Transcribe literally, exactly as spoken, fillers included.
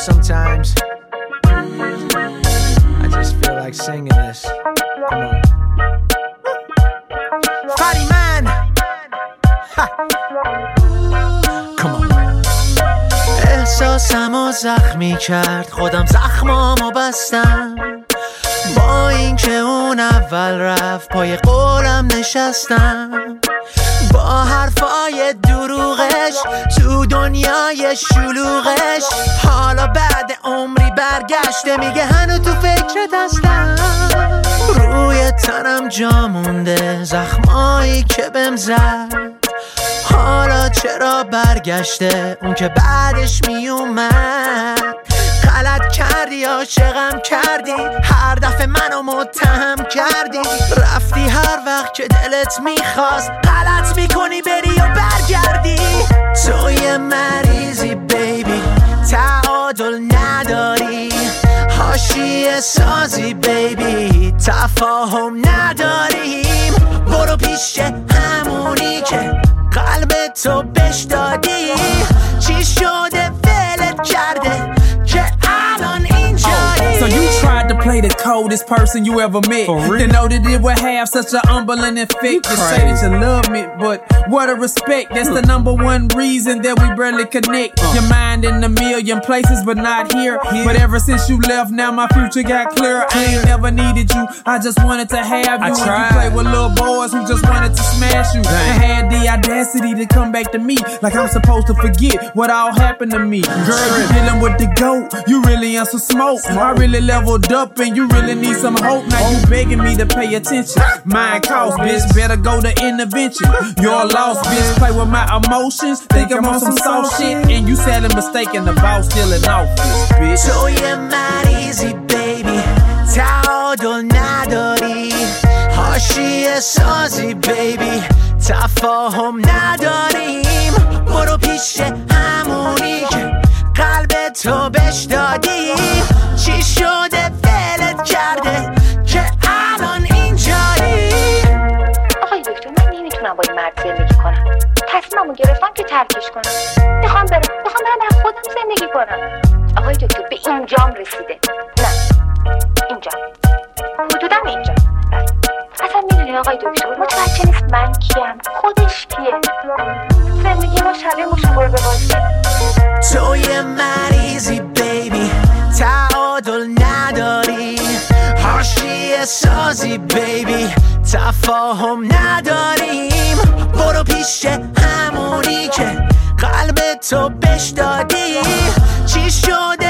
sometimes I just feel like singing this. Come on. Fatty man. Ha. Come on. احساسمو زخمی کرد خودم زخمامو بستم با این که اون اول رفت پای قولم نشستم با حرفای دروغش تو دنیای شلوغش حالا بعد عمری برگشته میگه هنو تو فکرت هستم روی تنم جا مونده زخمایی که بهم زد حالا چرا برگشته اون که بعدش میومد غلط کردی عاشقم کردی هر دفعه منو متهم کردی رفتی هر وقت که دلت میخواست غلط میکنی بری و برگردی تو یه مریضی بیبی تعادل نداری حاشیه سازی بیبی تفاهم نداریم برو پیش همونی که قلب تو بش دادی چی شده ولت کرده که الان اینجایی So you tried to play the coldest person you ever met. To know that it would have such an humbling effect. You say that you love me, but what a respect. That's the number one reason that we barely connect. uh. Your mind in a million places but not here. here But ever since you left now my future got clear. I ain't never needed you, I just wanted to have you. I tried. And you play with little boys who just wanted to smash you. Dang. I had the audacity to come back to me like I'm supposed to forget what all happened to me. Girl, you dealing with the GOAT, you really on some smoke. smoke. I really leveled up and you really need some hope. Now you begging me to pay attention. Mine cost, bitch, better go to intervention. You're lost, bitch, play with my emotions. Think I'm on some soft shit and you sadly mistaken about still in office, bitch. So you're mad easy, baby. تعادل نداری حاشیه سازی baby تفاهم نداریم برو پیش همونی که قلب تو بش دادی چی شده ولت کرده که الان اینجایی آقای دکتر من نمیتونم با این مرد زندگی کنم تصمیممو گرفتم که ترکش کنم میخوام برم میخوام برم در خودم زندگی کنم آقای دکتر به اینجام رسیده نه اینجا حدوداً اینجا اصلا میدونی آقای دکتر متوجه نیست من کیم خودش کیه زندگی ما شبیه مشاور به واسه تو یه مریضی بیبی تعادل نداری حاشیه سازی بیبی تفاهم نداریم برو پیش همونی که قلب تو بش دادی چی شد